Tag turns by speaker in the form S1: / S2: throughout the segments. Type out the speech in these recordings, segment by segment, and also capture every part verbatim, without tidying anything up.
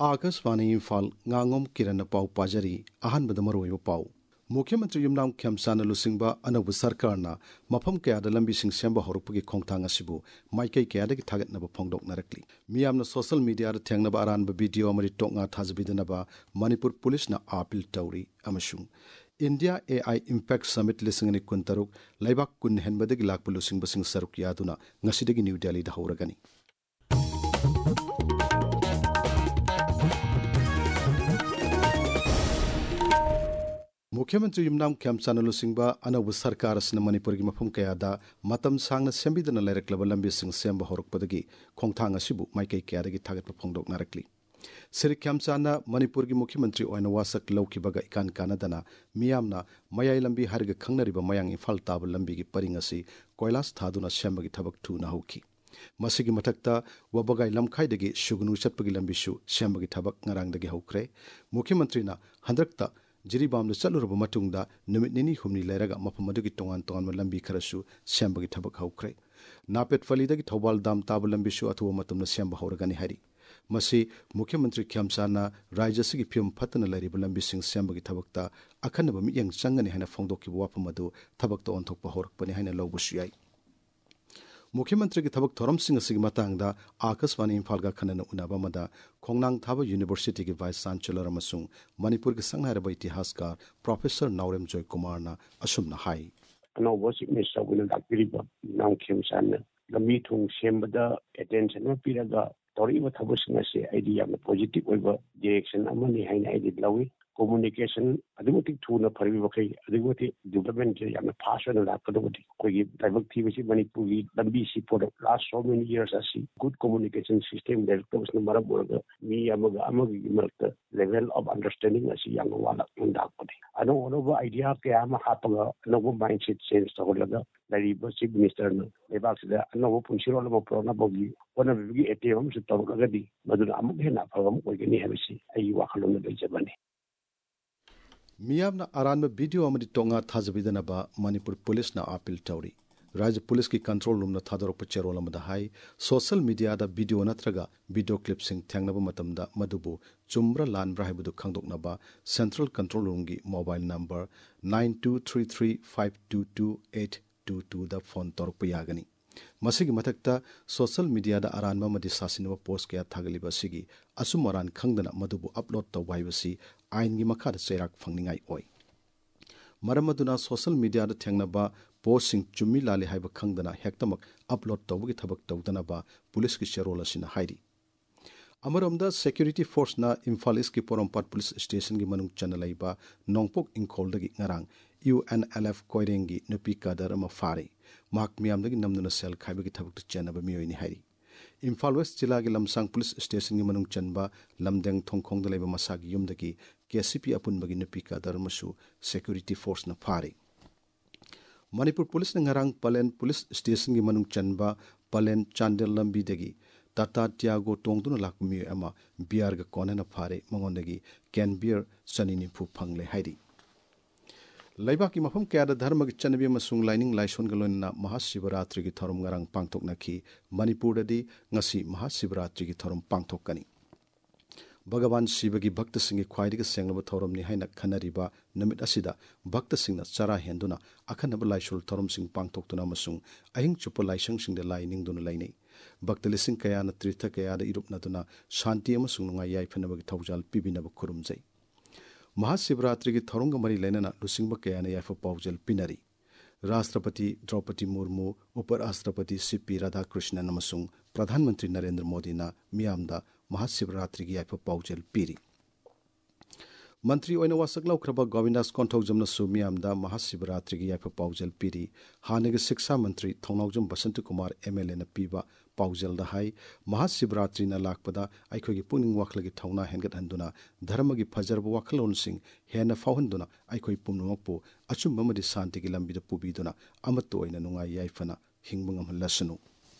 S1: Akashvani Imphal nganngom kiran pau pajari ahan badamaroiba pau मुख्यमंत्री युमनाम खेमसाना लुसिंगबा अनब सरकारना मफम कयादा लंबी सिंग सेंबा हरुपगी खोंगथांग असिबु माइकै कयादगी थागतनबा फोंगदोकनारकली मियामना सोशल मीडिया दा थेंगनबा अरानबा वीडियो अमरि टोंगा थाजबिदनबा मणिपुर पुलिस ना अपील तौरी अमसुंग इंडिया एआई इम्पैक्ट समिट लिसिंगनि कुंतरुक लैबाक कुन हेनबदगी लाकपु लुसिंगबा सिंग सरुक यादुना ngasiदगी न्यू दिल्ली दा हौरगनी मुख्यमंत्री युमनाम खेमसाना लुसिंगबा अनब सरकार असना मणिपुर की मफम कयादा मतम सांगना सेंबिदना लेरकलबा लंबी सिंग सेंबा होरकपदगी खोंगथांग असिबु माइकै कयादगी थागतपा फोंगदोकनारकली श्री खेमसाना मणिपुर की मुख्यमंत्री ओइना वासक लौखिबगा इकान कानदना मियामना मयाई लंबी हारगा खंगनरिबा मयांग इम्फाल ताबा लंबी की परिंग असि कोयलास थादुना सेंबगी थबक थुना हौखि मसिगी मथक्ता वबगाई लमखाइदगी सुगनु चटपगी लंबीसु सेंबगी थबक ngarangdagi हौख्रे मुख्यमंत्रीना हंद्रक्ता जिरीबाम चलुरब मतुंगदा नुमित निनी हुमनी लेरगा मफम अदुगी तोंगान तोंगान लंबी खरसु सेंबगी थबक हौख्रे नापेट फलीदगी थौबाल दाम ताब लंबीसु अथुवा मतुमना सेंब हौरगनी हरि मसी मुख्यमंत्री खेमसाना राज्यसिगी फिल्म फतना लरिब लंबी सिंग सेंबगी थबकता अखनब मियंग चंगनी हैना फोंदोकिब वाफम अदु थबकता ओंथोकपा हौरकपनि हैना लौबसु याई मुख्यमंत्री की थबक थोरम सिंह सिंह मतंगदा आकाशवाणी इम्फाल का खनन उनाबा मदा खोंगनांग थाबा यूनिवर्सिटी की वाइस चांसलर अमसुंग मणिपुर के संगनारब इतिहासकार प्रोफेसर नौरेम जॉय कुमार ना असुमना हाई
S2: अनौबा चीफ मिनिस्टर गुना लाक्पिरिबा नाम खेमसाना लंबी थुंग सेंबदा अटेंशन पिरगा तौरीबा थबसिंग असे आईडी याम पॉजिटिव ओइबा डायरेक्शन अमनि हाइना आईडी लवी communication adimoti thuna pharibi bakai adimoti development je yamna fast na lakadobati koi daibak thi bisi manipuri lambi si for the last so many years asi good communication system develop na maram borga mi amaga amagi marta level of understanding asi yang wala undakpati ano ono idea ke ama hapaga no mindset change to holaga lari basi minister na lebak sida no punsiro lo pro na bogi ona bigi atm se tawga di maduna amag hena phagam koi gani habisi ai wakhalon na jabani
S1: मियामना अरानब video अमरि टोंगा थाजबिदनबा Manipur police ना appeal तौरी राज्य पुलिस की कंट्रोल रूम ना थादरप चेरोल अमदा हाई सोशल मीडिया दा वीडियो नत्रगा वीडियो क्लिप सिंग थेंगनब मतमदा मदुबु चुम्ब्रा लानब्रा हाइबदु खंगदोकनबा सेंट्रल कंट्रोल रूम की mobile number nine two three three five two two eight two two दा फोन तौरप यागनी मसिगी मथक्ता सोशल मीडिया दा अरानबा मदि सासिनबा पोस्ट कया थागलिबा सिगी असुम अरान खंगदना मदुबु अपलोड तौबाइबसी आइन की मखाद चेराक फंगनिंगाई ओई मरम अदुना सोशल मीडिया दा थेंगनबा पोस्ट सिंग चुम्मी लाले हाइबा खंगदना हेक्तमक अपलोड तौबगी थबक तौदनबा पुलिस की शेरोल असिना हाइरी अमरमदा सिक्योरिटी फोर्स ना इम्फाल ईस्ट की पोरमपाट पुलिस स्टेशन की मनुंग चनलाइबा Nongpok इंखोलदगी ngarang U N L F कोइरेंगी नुपी कादर अमा फारे माक मियामदगी नमदुना सेल खाइबगी थबक चनबा मियोइनी हाइरी इम्फाल वेस्ट जिला के लमसांग पुलिस स्टेशन की मनुंग चनबा लमदेंग थोंगखोंगदा लेबा मसागी युमदगी केसीपी अपुनबगी नुपी कादर मसु सिक्योरिटी फोर्स ना फारे मणिपुर पुलिस ने ngarang पलेन पुलिस स्टेशन की मनुंग चनबा पलेन चांदेल लंबीदगी टाटा टियागो टोंगदुना लाकमी अमा बियार गा कोनेना फारे मंगोंदगी कैन बियर सनीनी फु फंगले हाइरी लैबा की मफम कयादा धर्म की चनबी मसुंग लाइनिंग लाइसोन गलोना महाशिवरात्रि की थरम ngarang पांगथोकनाखी मणिपुर ददी ngasi महाशिवरात्रि की थरम पांगथोकनी भगवान शिव की भक्त सिंह ख्वाइदगी सेंगलब थौरमनि हाइना खनरिबा नमित असिदा भक्त सिंहना चरा हेंदुना अखनब लाइसोल थौरम सिंह पांगथोकतुना मसुंग अहिंग चुप लाइसंग सिंह दे लाइनिंग दुना लाइनै भक्त लिसिंग कया न तीर्थ कया द इरुपनदुना शांति अमसुंग नुंगाई याइफनबगी थौजाल पिबिनब खुरुमजै महाशिवरात्रि की थौरंग मरी लेना लुसिंग कया न याइफ पाउजल पिनरी राष्ट्रपति द्रौपदी मुर्मू उपराष्ट्रपति सी पी राधाकृष्णन अमसुंग प्रधानमंत्री नरेंद्र मोदी ना मियामदा महाशिवरात्रि की याइफ पाउजल पीरी मंत्री ओइना वासक लौख्रबा गोविंदास कोंथौजमना सु मियामदा महाशिवरात्रि की याइफ पाउजल पीरी हानेग शिक्षा मंत्री थौनाउजम बसंत कुमार एमएलए न पीबा पाउजल दा हाई महाशिवरात्रि न लाकपदा आइखोगी पुनिंग वाखलगी थौना हेंगत हंदुना धर्म की फजरब वाखलोन सिंह हेन फाउहंदुना आइखोई पुमनमकपु अचुम ममदि शांति की लंबी पुबीदुना अमत्तो ओइना नुंगाई याइफना हिंगबंगम लसनु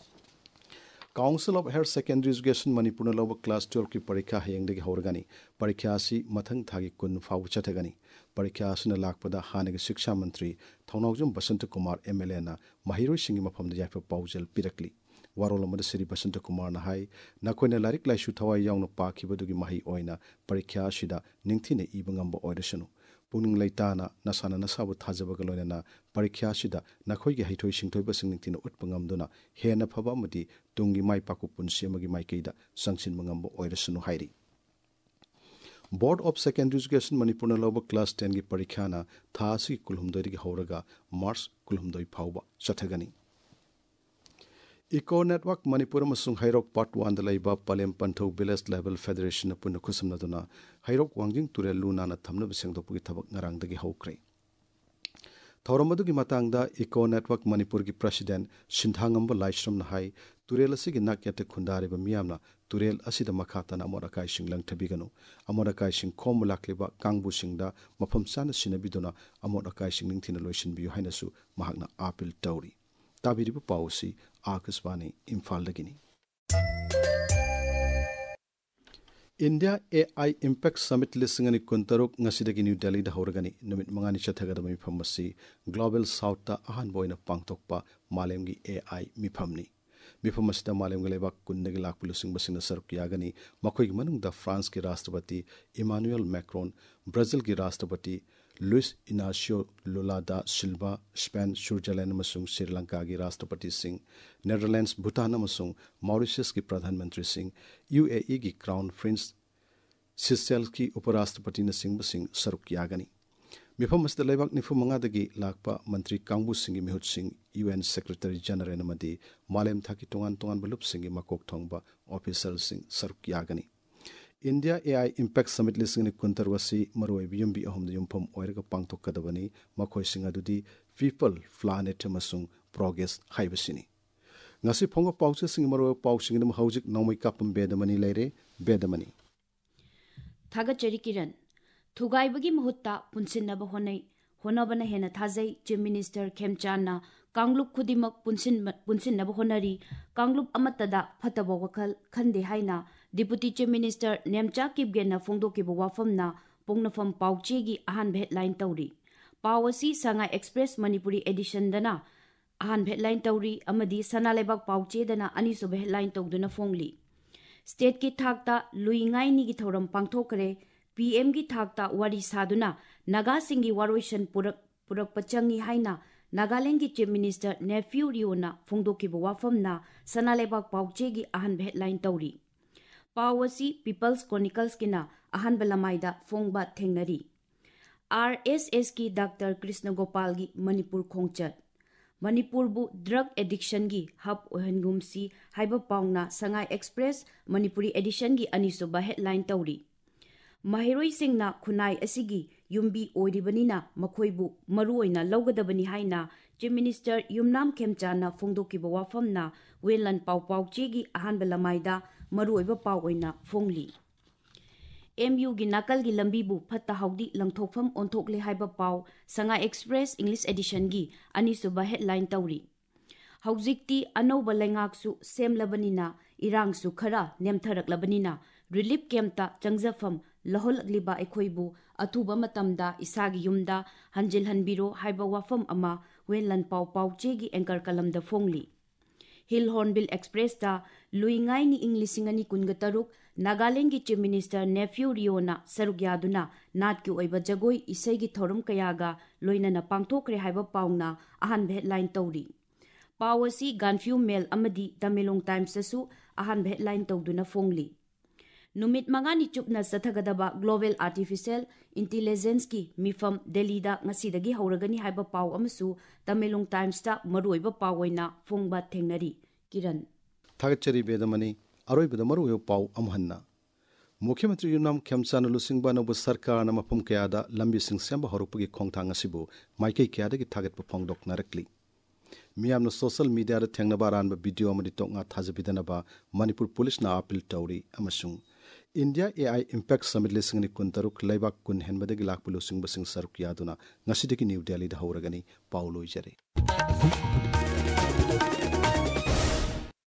S1: council of higher secondary education Manipur लौब क्लास ट्वेल्व की परीक्षा हयेंगदगी हौरगनी परीक्षा असि मथंग थागी कुन फाउ चथगनी परीक्षा असना लाकपदा हानेग शिक्षा मंत्री थौनाउजम बसंत कुमार एमएलए ना महिरोई सिंगी मफमदा याइफ पाउजल पिरकली वारोल अमद श्री बसंत कुमार ना हाई नखोइना लारिक लाइसु थवाई याउना पाखिबदुगी मही ओइना परीक्षा असिदा निंगथिने इबा ngamba ओइरसनु पुनिंग लैताना नसाना नसाबु थाजबगा लोइना परीक्षा असिदा नखोइगी हैथोइ सिंथोइबसिंग निंगथिने उत्पा ngamduna हेना फबा अमदि तुंगी माइ पाकु पुनसि अमगी माइकैदा संगसिन ngamba ओइरसनु हाइरि board of secondary education Manipur लौब क्लास टेन की परीक्षा ना था असि कुलहुमदोइदगी हौरगा मार्च कुलहुमदोइ फाउबा चथगनी इको नेटवर्क मणिपुर अमसुंग हैरोक पार्ट वन दलाइबा पलेम पंथौ विलेज लेवल फेडरेशन पुन खुसमनदुना हैरोक वांजिंग तुरेल लुनाना थमनब सेंगदोपुगी थबक ngarangdagi हौक्रे थौरमदुगी मतंगदा इको नेटवर्क मणिपुर की प्रेसिडेंट सिंधांगंब लाइश्रम हाई तुरेल असिगी नाक्याते खुंदारिबा मियामना तुरेल असिदा मखातना अमोरकाई सिंग लंगथबिगनु अमोरकाई सिंग खोम लाक्लिबा कांगबु सिंगदा मफम साना सिनबिदुना अमोरकाई सिंग निंगथिना लोइसिनबियु हाइनसु महाकना अपील तौरी ताबिरिबु पाउसी आकाशवाणी इम्फाल दगिनी इंडिया एआई इम्पैक्ट समिट लिसिंगनी कुंतरुक ngasiदगी न्यू दिल्ली दा हौरगनी नुमित मंगानी चथगदब मिफम मसी ग्लोबल साउथ ता अहान बोइना पांगथोकपा मालेमगी एआई मिफमनी मिफम मसिदा मालेमगी लेबाक कुंदगी लाख लुसिंग बसिंग सरक यागनी मखोइगी मनुंगदा फ्रांस के राष्ट्रपति इमानुएल मैक्रोन ब्राजील के राष्ट्रपति Louis Inacio Lula da Silva Spain Switzerland मसुंग श्रीलंका की राष्ट्रपति सिंह नेदरलैंड्स भूटान मसुंग मॉरिशस की प्रधानमंत्री सिंह यूएई की क्राउन प्रिंस सिसेल्स की उपराष्ट्रपति न सिंह सिंह सरुक यागनी मिफम मसद लेबाक निफु मंगादगी लाकपा मंत्री कांगबु सिंह मिहुत सिंह यूएन सेक्रेटरी जनरल नमदी मालेम थाकी तोंगान तोंगान बलुप सिंह मकोक थोंगबा ऑफिसर सिंह सरुक यागनी इंडिया एआई इम्पैक्ट समिट लिसिंग कुंतर वसी मरोय बियुमबी अहम युमफम ओइरगा पांगथोकदबनी मखोय सिंग अदुदी पीपल प्लानेट मसुंग प्रोग्रेस हाइबसिनी ngasi phonga pause sing maro pausing dum hojik nomai kapam bedamani leire bedamani
S3: thaga cheri kiran thugai bagi muhutta punsinna ba honai honabana hena thajai chief minister khemchanna kangluk khudimak punsin punsinna ba honari kangluk amatada phataba wakal khande haina deputy chief minister nemcha kibgena phongdoki ba wafamna pongnafam pauche gi ahan headline tawri pawasi sanga express manipuri edition dana ahan headline tawri amadi sanalebak pauche dana ani so headline tawduna phongli state ki thakta luingai ni gi thoram pangthokre pm gi thakta wari saduna naga singi waroisan purak purak pachangi haina Nagaland ki chief minister nephew riona phongdoki ba wafamna sanalebak pauche gi ahan headline tawri Pawasi People's Chronicles kina ahan balamaida phongba thengnari R S S ki Doctor Krishna Gopal gi Manipur khongchat Manipur bu drug addiction gi hub ohengumsi haiba paungna Sangai Express Manipuri edition gi anisuba headline tawri Mahiroi singna khunai asigi yumbi oiribanina makhoibu maru oina lawgadabani haina Chief Minister Yumnam Khemchana phongdoki ba wafamna welan pau pauche gi ahan balamaida maruiba paw oina phongli M U gi nakal gi lambi bu phatta haudi langthokpham onthokle haiba paw Sanga Express English edition gi ani suba headline tawri haujikti anoba lengak su semlabanina irang su khara nemtharaklabanina relief camp ta changjafam laholagliba ekhoibu athuba matamda isagi yumda hanjil hanbiro haiba wafam ama welan paw pauche gi anchor kalamda phongli Hill Hornbill Express ta luingai ni English ni kunga taruk Nagaland ki Chief Minister nephew riona sarugyaduna nat ki oiba jagoi isai gi thorum kayaga loina na pangthokre haiba paungna ahan headline tawri Pawasi Ganfew Mail amadi Tamilong Times su ahan headline tawduna phongli Numit mangani chupna sathagadaba Global Artificial Intelligence ki mifam Delhi da ngasidagi hauragani haiba paw amasu Tamilong Times ta maruiba pawoina phongba thengnari Kiran
S1: Thagachari bedamani aroi bedamaru yo paw amhanna Mukhyamatri Yumnam Khemchana lusingba no bu sarkar na mapum kayada lambi sing semba horupagi khongthang asibu maikei kayada gi target phongdok narakli Miyamna social media da thengna baran ba video amadi tonga thajabidana ba Manipur police na appeal tawri amasung India A I Impact Summit lisingni kuntaruk laibak kun henbadagi lakpulu sing basing saruk yaduna ngasidiki New Delhi da hauragani Paulo Jare